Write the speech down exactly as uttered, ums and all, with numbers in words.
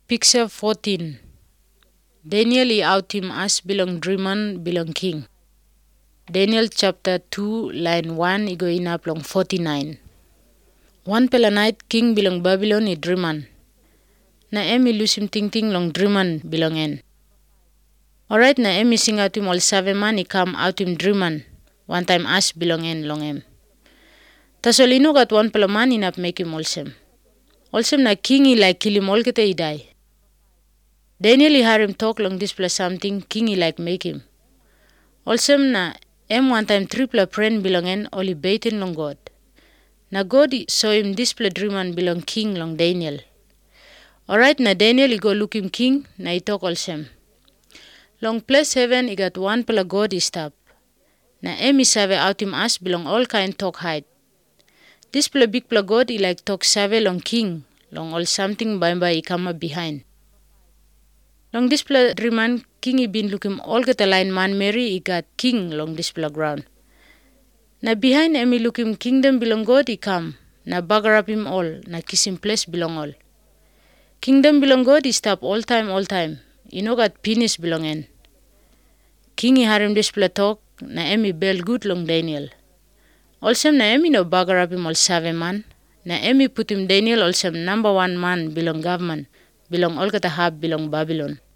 Picture fourteen. Daniel i autim as bilang dreaman bilang king. Daniel chapter two line one i go inap long forty-nine. One pela night king bilang Babylon i dreaman. Na emi lusim ting-ting long dreaman bilang en. Alright na emi singatim ol save man i kam autim dreaman. One time as bilang en long em. Tasol inugat one pela man inap mekim olsem. Olsem na king i like kilim ol kete idai. Daniel i hear him talk long this plus something king i like make him. Olsem na em one time triple friend bilang en oli baitin long God. Na God i saw him display dreaman bilang king long Daniel. Alright na Daniel i go look him king na i talk olsem. Long place heaven i got one pela God i stop. Na em i save out him as bilang all kind talk height. This pela big pela God i like talk save long king long all something by by i come up behind. Long this pela dreaman king i been look him all kata line man Mary i got king long this pela ground. Na behind em i look him kingdom bilang God i come. Na bagar up him all na kiss him place bilang all. Kingdom bilang God i stop all time all time. You know got penis bilang en. King i harim this pela talk na em i bell good long Daniel. Olsem na em i no bagar up him all save man. Na em i put him Daniel olsem number one man bilang government. Bilang all kata hab bilang Babylon.